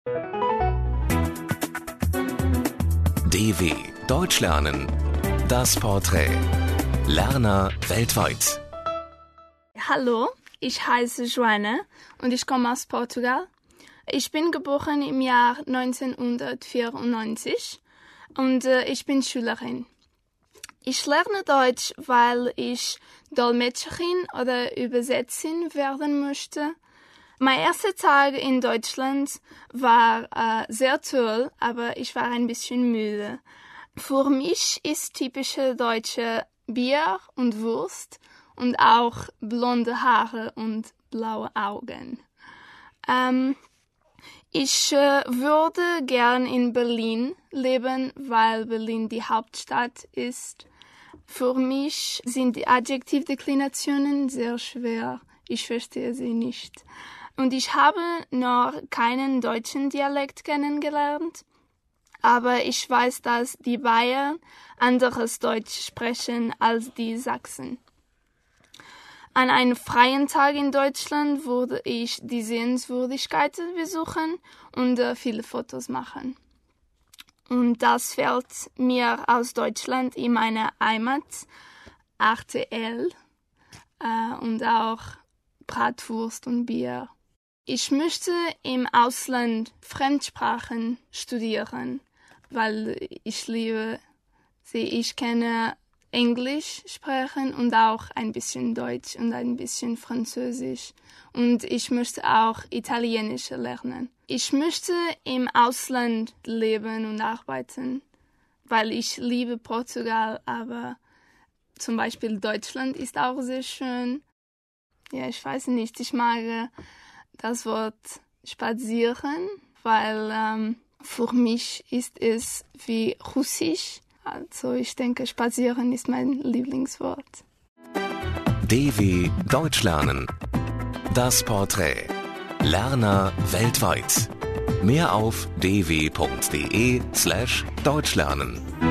DW Deutsch lernen. Das Porträt. Lerner weltweit. Hallo, ich heiße Joana und ich komme aus Portugal. Ich bin geboren im Jahr 1994 und ich bin Schülerin. Ich lerne Deutsch, weil ich Dolmetscherin oder Übersetzerin werden möchte. Mein erster Tag in Deutschland war sehr toll, aber ich war ein bisschen müde. Für mich ist typische deutsche Bier und Wurst und auch blonde Haare und blaue Augen. Ich würde gern in Berlin leben, weil Berlin die Hauptstadt ist. Für mich sind die Adjektivdeklinationen sehr schwer. Ich verstehe sie nicht. Und ich habe noch keinen deutschen Dialekt kennengelernt, aber ich weiß, dass die Bayern anderes Deutsch sprechen als die Sachsen. An einem freien Tag in Deutschland würde ich die Sehenswürdigkeiten besuchen und viele Fotos machen. Und das fällt mir aus Deutschland in meiner Heimat, RTL und auch Bratwurst und Bier. Ich möchte im Ausland Fremdsprachen studieren, weil ich liebe sie. Ich kenne Englisch sprechen und auch ein bisschen Deutsch und ein bisschen Französisch. Und ich möchte auch Italienisch lernen. Ich möchte im Ausland leben und arbeiten, weil ich liebe Portugal, aber zum Beispiel Deutschland ist auch sehr schön. Ja, ich weiß nicht, ich mag das Wort spazieren, weil für mich ist es wie Russisch. Also ich denke, spazieren ist mein Lieblingswort. DW Deutsch lernen. Das Porträt. Lerner weltweit. Mehr auf dw.de/deutschlernen.